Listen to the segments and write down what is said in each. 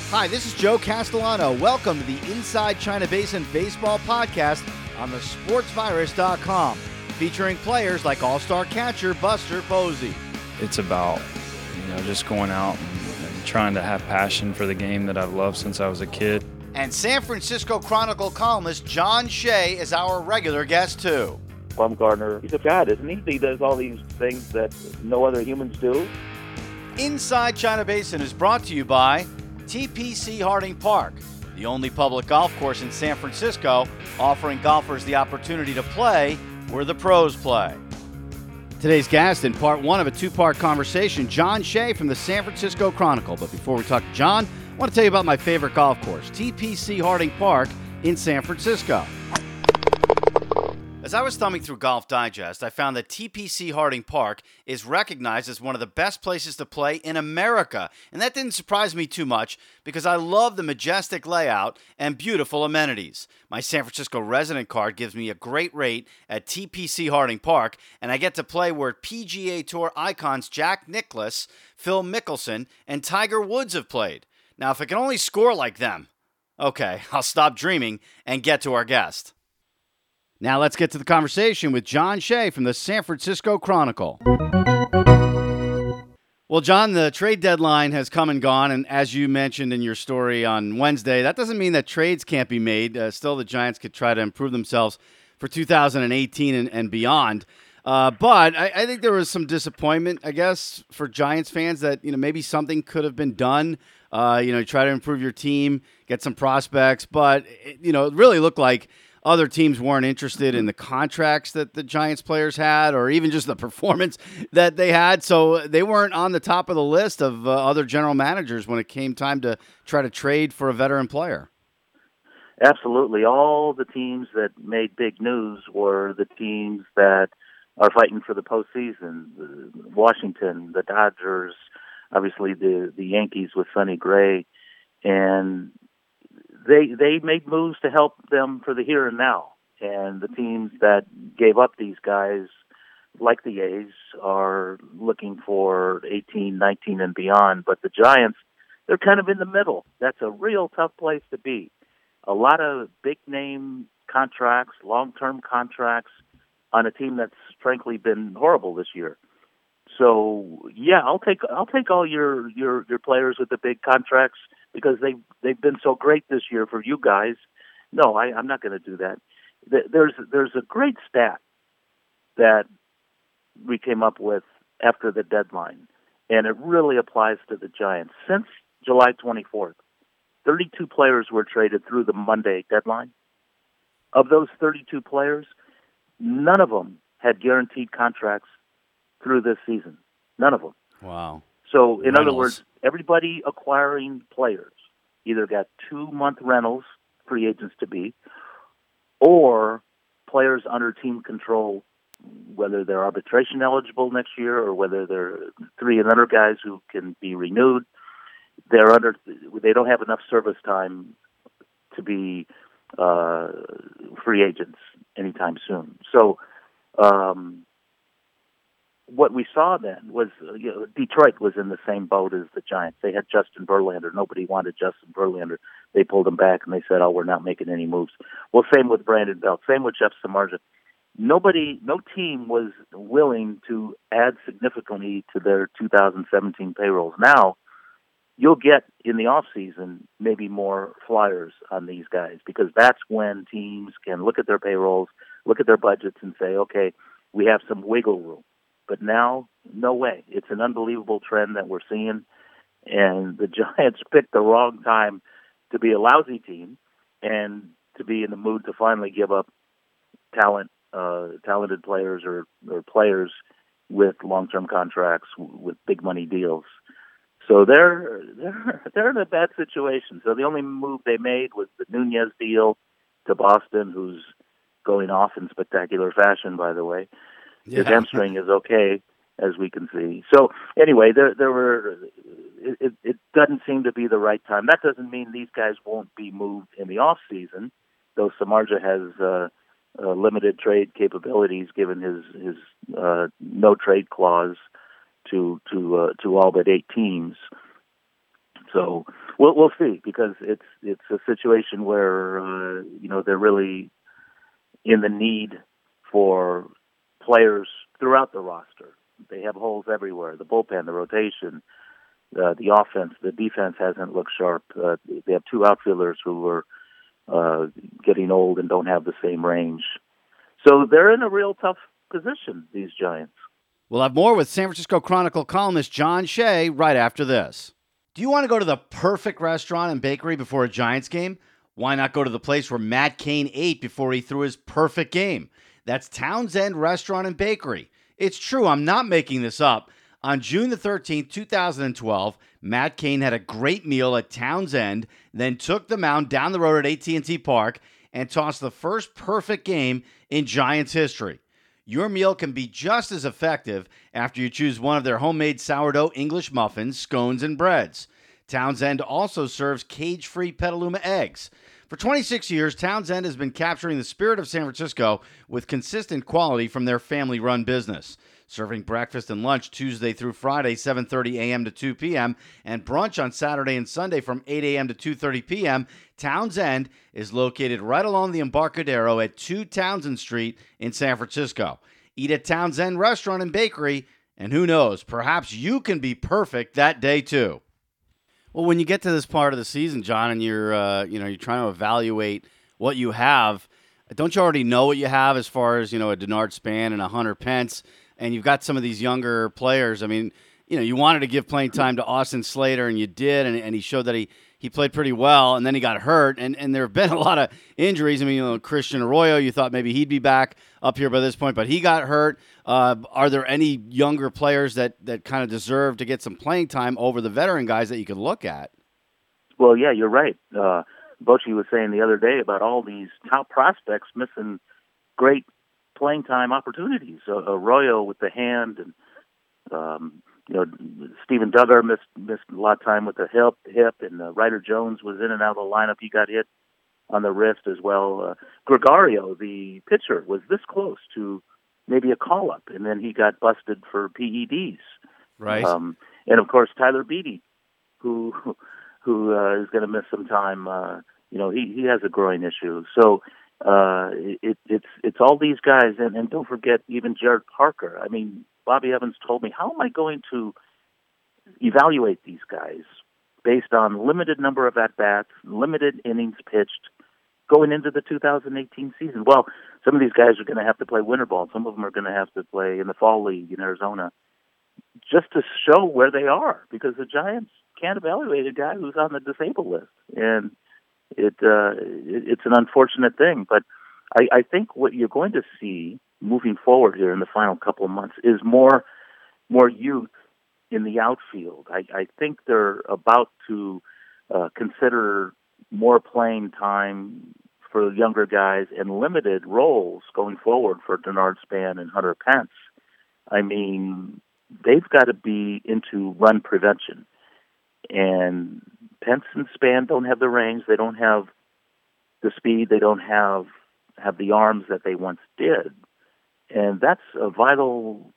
Hi, this is Joe Castellano. Welcome to the Inside China Basin Baseball Podcast on the sportsvirus.com, featuring players like all-star catcher Buster Posey. It's about, just going out and trying to have passion for the game that I've loved since I was a kid. And San Francisco Chronicle columnist John Shea is our regular guest, too. Bumgarner, he's a god, isn't he? He does all these things that no other humans do. Inside China Basin is brought to you by TPC Harding Park, the only public golf course in San Francisco offering golfers the opportunity to play where the pros play. Today's guest in part one of a two-part conversation, John Shea from the San Francisco Chronicle. But before we talk to John, I want to tell you about my favorite golf course, TPC Harding Park in San Francisco. As I was thumbing through Golf Digest, I found that TPC Harding Park is recognized as one of the best places to play in America. And that didn't surprise me too much because I love the majestic layout and beautiful amenities. My San Francisco resident card gives me a great rate at TPC Harding Park, and I get to play where PGA Tour icons Jack Nicklaus, Phil Mickelson, and Tiger Woods have played. Now, if I can only score like them, okay, I'll stop dreaming and get to our guest. Now let's get to the conversation with John Shea from the San Francisco Chronicle. Well, John, the trade deadline has come and gone, and as you mentioned in your story on Wednesday, that doesn't mean that trades can't be made. Still, the Giants could try to improve themselves for 2018 and beyond. But I think there was some disappointment, I guess, for Giants fans that maybe something could have been done. Try to improve your team, get some prospects, but it really looked like other teams weren't interested in the contracts that the Giants players had or even just the performance that they had. So they weren't on the top of the list of other general managers when it came time to try to trade for a veteran player. Absolutely. All the teams that made big news were the teams that are fighting for the postseason. Washington, the Dodgers, obviously the Yankees with Sonny Gray, and They made moves to help them for the here and now. And the teams that gave up these guys, like the A's, are looking for 18, 19, and beyond. But the Giants, they're kind of in the middle. That's a real tough place to be. A lot of big-name contracts, long-term contracts on a team that's frankly been horrible this year. So, yeah, I'll take all your players with the big contracts because they've been so great this year for you guys. No, I'm not going to do that. There's a great stat that we came up with after the deadline, and it really applies to the Giants. Since July 24th, 32 players were traded through the Monday deadline. Of those 32 players, none of them had guaranteed contracts through this season. None of them. Wow. So, in other words, everybody acquiring players either got 2-month rentals, free agents to be, or players under team control, whether they're arbitration eligible next year or whether they're 3 and under guys who can be renewed. They don't have enough service time to be free agents anytime soon. So, what we saw then was Detroit was in the same boat as the Giants. They had Justin Verlander. Nobody wanted Justin Verlander. They pulled him back and they said, "Oh, we're not making any moves." Well, same with Brandon Belt. Same with Jeff Samardzija. No team was willing to add significantly to their 2017 payrolls. Now, you'll get in the off season maybe more flyers on these guys because that's when teams can look at their payrolls, look at their budgets, and say, "Okay, we have some wiggle room." But now, no way. It's an unbelievable trend that we're seeing, and the Giants picked the wrong time to be a lousy team and to be in the mood to finally give up talented players or players with long-term contracts with big money deals. So they're in a bad situation. So the only move they made was the Nunez deal to Boston, who's going off in spectacular fashion, by the way. Yeah. His hamstring is okay, as we can see. So anyway, it doesn't seem to be the right time. That doesn't mean these guys won't be moved in the off season, though Samardzija has limited trade capabilities given his no trade clause to all but 8 teams. So we'll see, because it's a situation where they're really in the need for players throughout the roster. They have holes everywhere: the bullpen, the rotation, the offense, the defense hasn't looked sharp. They have two outfielders who are getting old and don't have the same range. So they're in a real tough position, these Giants. We'll have more with San Francisco Chronicle columnist John Shea right after this. Do you want to go to the perfect restaurant and bakery before a Giants game? Why not go to the place where Matt Cain ate before he threw his perfect game? That's Townsend Restaurant and Bakery. It's true, I'm not making this up. On June the 13th, 2012, Matt Cain had a great meal at Townsend, then took the mound down the road at AT&T Park and tossed the first perfect game in Giants history. Your meal can be just as effective after you choose one of their homemade sourdough English muffins, scones, and breads. Townsend also serves cage-free Petaluma eggs. For 26 years, Townsend has been capturing the spirit of San Francisco with consistent quality from their family-run business. Serving breakfast and lunch Tuesday through Friday, 7:30 a.m. to 2 p.m., and brunch on Saturday and Sunday from 8 a.m. to 2:30 p.m., Townsend is located right along the Embarcadero at 2 Townsend Street in San Francisco. Eat at Townsend Restaurant and Bakery, and who knows, perhaps you can be perfect that day too. Well, when you get to this part of the season, John, and you're trying to evaluate what you have, don't you already know what you have as far as, a Denard Span and a Hunter Pence, and you've got some of these younger players? I mean, you wanted to give playing time to Austin Slater, and you did, and he showed that he played pretty well, and then he got hurt, and there have been a lot of injuries. I mean, Christian Arroyo, you thought maybe he'd be back up here by this point, but he got hurt. Are there any younger players that kind of deserve to get some playing time over the veteran guys that you could look at? Well, yeah, you're right. Bochy was saying the other day about all these top prospects missing great playing time opportunities. Arroyo with the hand, and Steven Duggar missed a lot of time with the hip, and Ryder Jones was in and out of the lineup. He got hit on the wrist as well. Gregorio, the pitcher, was this close to maybe a call-up, and then he got busted for PEDs. Right. And, of course, Tyler Beatty, who is going to miss some time. He has a groin issue. So it's all these guys, and don't forget even Jared Parker. I mean, Bobby Evans told me, how am I going to evaluate these guys based on limited number of at-bats, limited innings pitched, going into the 2018 season? Well, some of these guys are going to have to play winter ball. Some of them are going to have to play in the fall league in Arizona just to show where they are, because the Giants can't evaluate a guy who's on the disabled list. And it's an unfortunate thing. But I think what you're going to see moving forward here in the final couple of months is more youth in the outfield. I think they're about to consider more playing time for younger guys and limited roles going forward for Denard Span and Hunter Pence. I mean, they've got to be into run prevention. And Pence and Span don't have the range. They don't have the speed. They don't have the arms that they once did. And that's a vital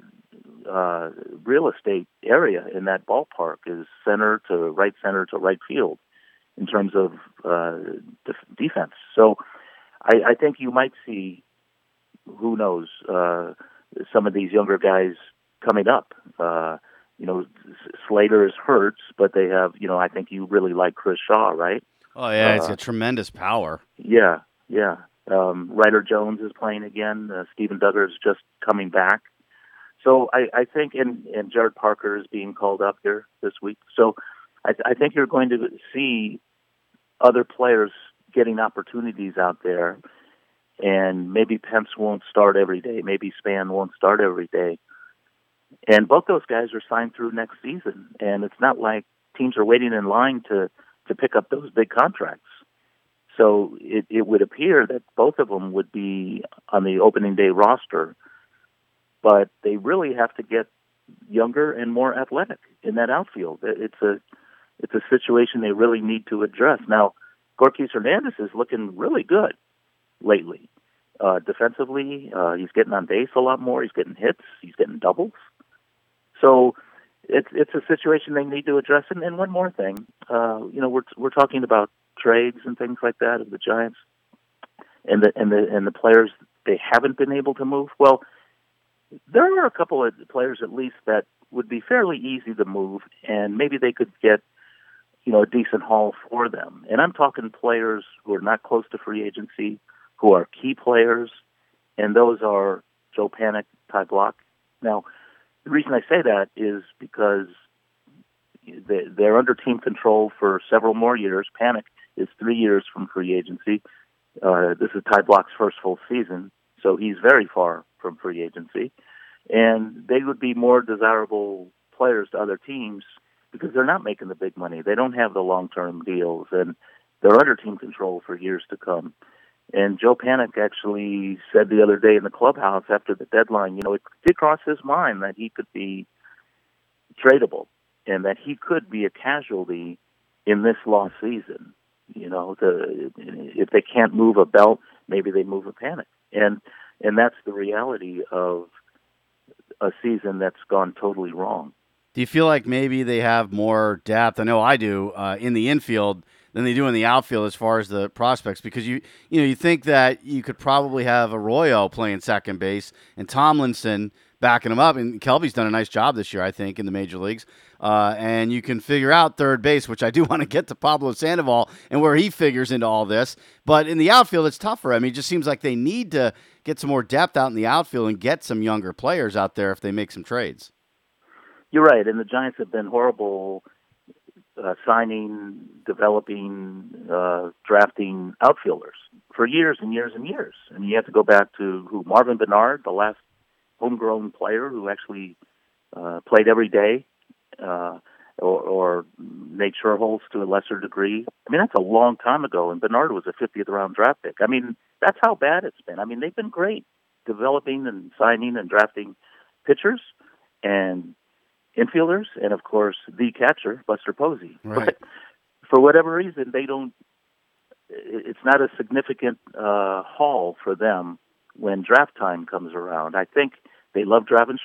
real estate area in that ballpark, is center to right field in terms of defense. So I think you might see, who knows, some of these younger guys coming up. Slater is hurt, but they have, I think you really like Chris Shaw, right? Oh, yeah, he's got tremendous power. Yeah. Ryder Jones is playing again. Steven Duggar is just coming back. So I think, and Jared Parker is being called up here this week. So I think you're going to see other players getting opportunities out there, and maybe Pence won't start every day. Maybe Span won't start every day. And both those guys are signed through next season, and it's not like teams are waiting in line to pick up those big contracts. So it would appear that both of them would be on the opening day roster, but they really have to get younger and more athletic in that outfield. It's a situation they really need to address. Now, Gorkys Hernandez is looking really good lately. Defensively, he's getting on base a lot more. He's getting hits. He's getting doubles. So it's a situation they need to address. And one more thing, we're talking about trades and things like that of the Giants and the players they haven't been able to move. Well, there are a couple of players at least that would be fairly easy to move, and maybe they could get a decent haul for them. And I'm talking players who are not close to free agency, who are key players, and those are Joe Panik, Ty Block. Now, the reason I say that is because they're under team control for several more years. Panik is 3 years from free agency. This is Ty Block's first full season, so he's very far from free agency. And they would be more desirable players to other teams because they're not making the big money. They don't have the long-term deals, and they're under team control for years to come. And Joe Panik actually said the other day in the clubhouse after the deadline, it did cross his mind that he could be tradable and that he could be a casualty in this lost season. If they can't move a belt, maybe they move a Panik. And that's the reality of a season that's gone totally wrong. Do you feel like maybe they have more depth? I know I do in the infield than they do in the outfield as far as the prospects, because you think that you could probably have Arroyo playing second base and Tomlinson backing him up, and Kelby's done a nice job this year, I think, in the major leagues. And you can figure out third base, which I do want to get to Pablo Sandoval and where he figures into all this. But in the outfield, it's tougher. I mean, it just seems like they need to get some more depth out in the outfield and get some younger players out there if they make some trades. You're right, and the Giants have been horrible signing, developing, drafting outfielders for years and years and years. And you have to go back to Marvin Bernard, the last homegrown player who actually played every day, or Nate Sherholz to a lesser degree. I mean, that's a long time ago, and Bernard was a 50th round draft pick. I mean, that's how bad it's been. I mean, they've been great developing and signing and drafting pitchers and infielders, and of course the catcher, Buster Posey. Right. But for whatever reason, it's not a significant haul for them when draft time comes around. I think they love drafting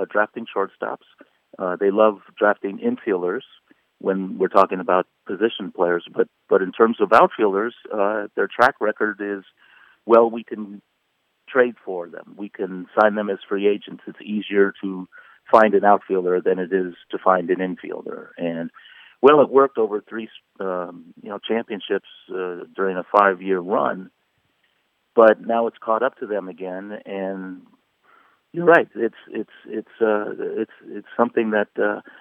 shortstops. They love drafting infielders when we're talking about position players. But in terms of outfielders, their track record is, well, we can trade for them. We can sign them as free agents. It's easier to find an outfielder than it is to find an infielder. And, well, it worked over 3 championships during a 5-year run, but now it's caught up to them again. And you're right. It's something that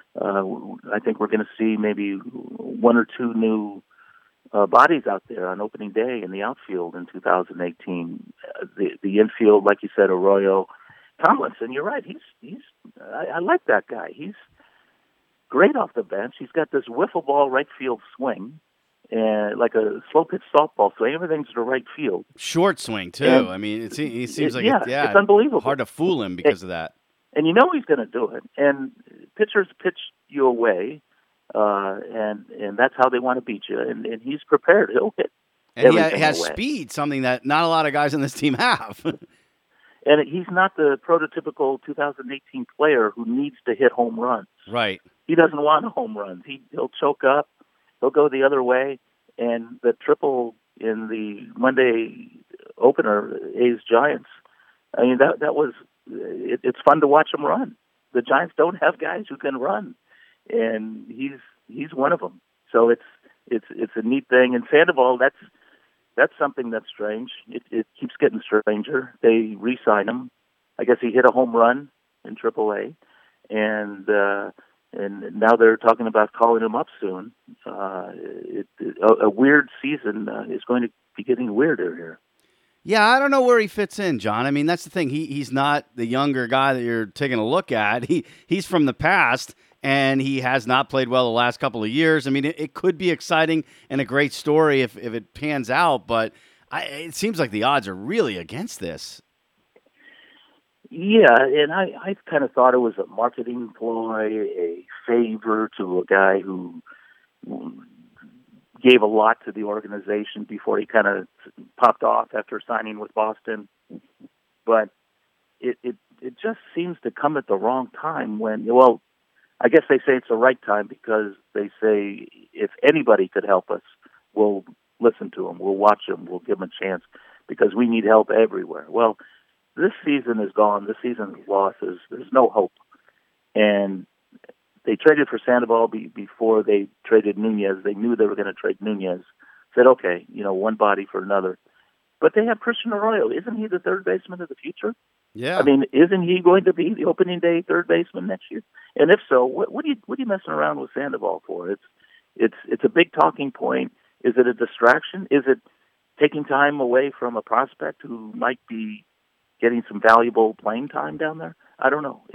I think we're going to see maybe 1 or 2 new bodies out there on opening day in the outfield in 2018. The infield, like you said, Arroyo, Tomlinson. You're right. I like that guy. He's great off the bench. He's got this wiffle ball right field swing, and like a slow pitch softball swing. Everything's to right field. Short swing too. And I mean, he seems like it's unbelievable. Hard to fool him because of that. And he's going to do it. And pitchers pitch you away, and that's how they want to beat you. And he's prepared. He'll hit. And he has away. Speed, something that not a lot of guys on this team have. And he's not the prototypical 2018 player who needs to hit home runs. Right. He doesn't want home runs. He'll choke up. He'll go the other way. And the triple in the Monday opener, A's Giants, I mean, that was it's fun to watch him run. The Giants don't have guys who can run, and he's one of them. So it's a neat thing. And Sandoval, that's something that's strange. It keeps getting stranger. They re-sign him. I guess he hit a home run in AAA, and now they're talking about calling him up soon. A weird season is going to be getting weirder here. Yeah, I don't know where he fits in, John. I mean, that's the thing. He's not the younger guy that you're taking a look at. He's from the past, and he has not played well the last couple of years. I mean, it could be exciting and a great story if it pans out, but it seems like the odds are really against this. Yeah, and I kind of thought it was a marketing ploy, a favor to a guy who gave a lot to the organization before he kind of popped off after signing with Boston. But it just seems to come at the wrong time when, well, I guess they say it's the right time because they say if anybody could help us, we'll listen to them, we'll watch them, we'll give them a chance because we need help everywhere. Well, this season is gone. This season's losses. There's no hope. And they traded for Sandoval before they traded Nunez. They knew they were going to trade Nunez. Said, okay, one body for another. But they have Christian Arroyo. Isn't he the third baseman of the future? Yeah. I mean, isn't he going to be the opening day third baseman next year? And if so, what are you messing around with Sandoval for? It's a big talking point. Is it a distraction? Is it taking time away from a prospect who might be getting some valuable playing time down there? I don't know.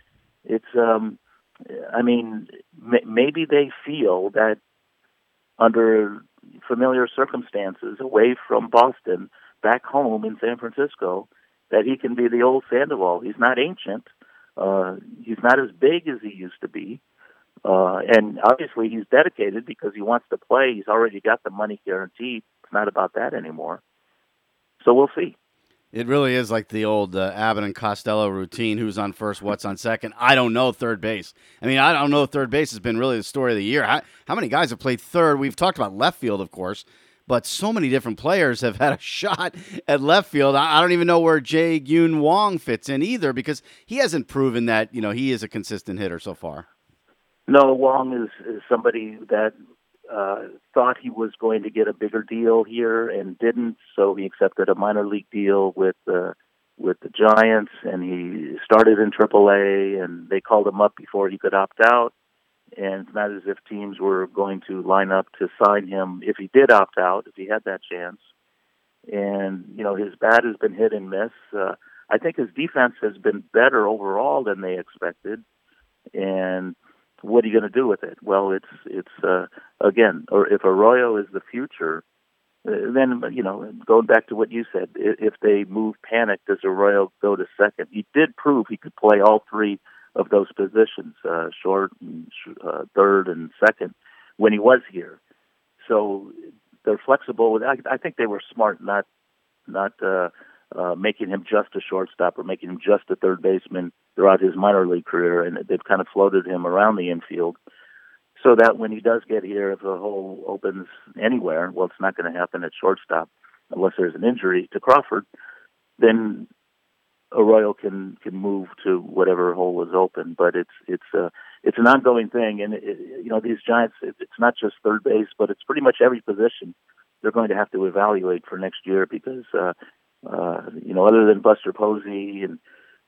I mean, maybe they feel that under familiar circumstances, away from Boston, back home in San Francisco, that he can be the old Sandoval. He's not ancient. He's not as big as he used to be. And obviously he's dedicated because he wants to play. He's already got the money guaranteed. It's not about that anymore. So we'll see. It really is like the old Abbott and Costello routine. Who's on first? What's on second? I don't know third base. I mean, I don't know. Third base has been really the story of the year. How many guys have played third? We've talked about left field, of course, but so many different players have had a shot at left field. I don't even know where Jae-Gyun Wong fits in either because he hasn't proven that he is a consistent hitter so far. No, Wong is somebody that thought he was going to get a bigger deal here and didn't, so he accepted a minor league deal with the Giants, and he started in AAA, and they called him up before he could opt out, and it's not as if teams were going to line up to sign him if he did opt out, if he had that chance. And, his bat has been hit and miss. I think his defense has been better overall than they expected, and what are you going to do with it? Well, it's again, or if Arroyo is the future, then going back to what you said, if they move Panic, does Arroyo go to second? He did prove he could play all three of those positions, short, and third, and second, when he was here. So they're flexible with. I think they were smart, not making him just a shortstop or making him just a third baseman throughout his minor league career, and they've kind of floated him around the infield so that when he does get here, if the hole opens anywhere, well, it's not going to happen at shortstop unless there's an injury to Crawford, then Arroyo can move to whatever hole is open. But it's an ongoing thing, and these Giants, it's not just third base, but it's pretty much every position they're going to have to evaluate for next year because other than Buster Posey and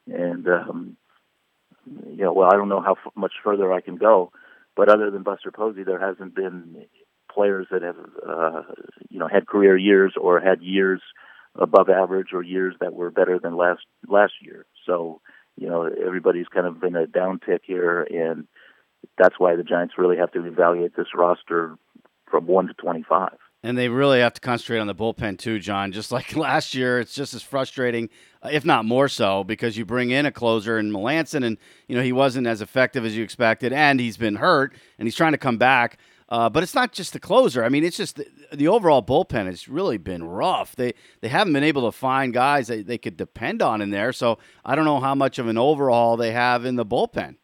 I don't know how much further I can go, but other than Buster Posey, there hasn't been players that have had career years or had years above average or years that were better than last year. So everybody's kind of in a downtick here, and that's why the Giants really have to evaluate this roster from 1 to 25. And they really have to concentrate on the bullpen too, John. Just like last year, it's just as frustrating, if not more so, because you bring in a closer in Melancon, and he wasn't as effective as you expected, and he's been hurt, and he's trying to come back. But it's not just the closer. I mean, it's just the overall bullpen has really been rough. They haven't been able to find guys that they could depend on in there. So I don't know how much of an overhaul they have in the bullpen.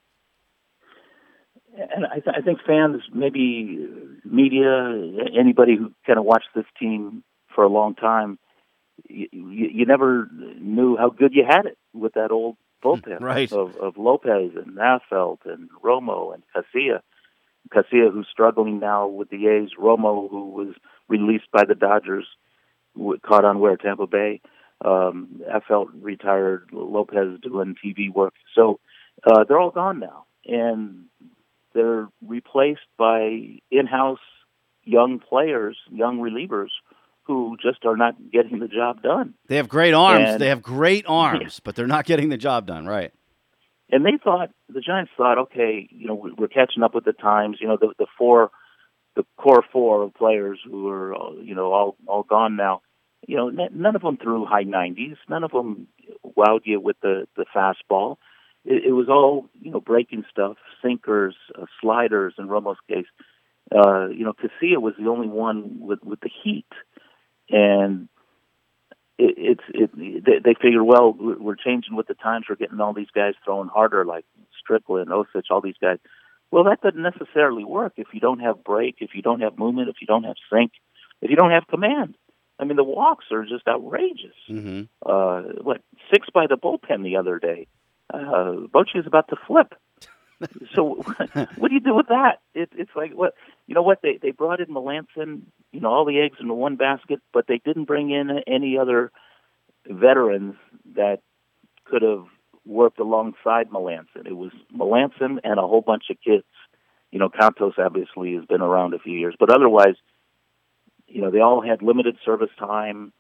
And I think fans, maybe media, anybody who kind of watched this team for a long time, you never knew how good you had it with that old bullpen right. of Lopez and Affeldt and Romo and Casilla. Casilla, who's struggling now with the A's. Romo, who was released by the Dodgers, caught on where Tampa Bay. Affeldt retired. Lopez doing TV work. So they're all gone now. And they're replaced by in-house young players, young relievers, who just are not getting the job done. They have great arms. They have great arms, but they're not getting the job done, right? And the Giants thought, okay, we're catching up with the times. The core four of players who are, all gone now. None of them threw high 90s. None of them wowed you with the fastball. It was all, breaking stuff, sinkers, sliders in Romo's case. Casilla was the only one with the heat. And they figured, well, we're changing with the times. We're getting all these guys throwing harder, like Strickland, Osich, all these guys. Well, that doesn't necessarily work if you don't have break, if you don't have movement, if you don't have sync, if you don't have command. I mean, the walks are just outrageous. Mm-hmm. 6 by the bullpen the other day. Bochy is about to flip. So what do you do with that? It's like, what, you know what, they brought in Melanson, all the eggs into one basket, but they didn't bring in any other veterans that could have worked alongside Melanson. It was Melanson and a whole bunch of kids. Cantos obviously has been around a few years, but otherwise, they all had limited service time.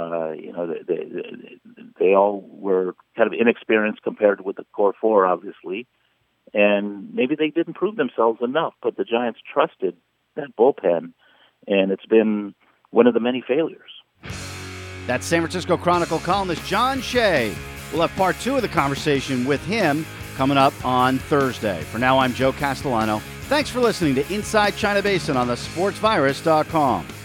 They all were kind of inexperienced compared with the core four, obviously. And maybe they didn't prove themselves enough, but the Giants trusted that bullpen, and it's been one of the many failures. That's San Francisco Chronicle columnist John Shea. We'll have part 2 of the conversation with him coming up on Thursday. For now, I'm Joe Castellano. Thanks for listening to Inside China Basin on thesportsvirus.com.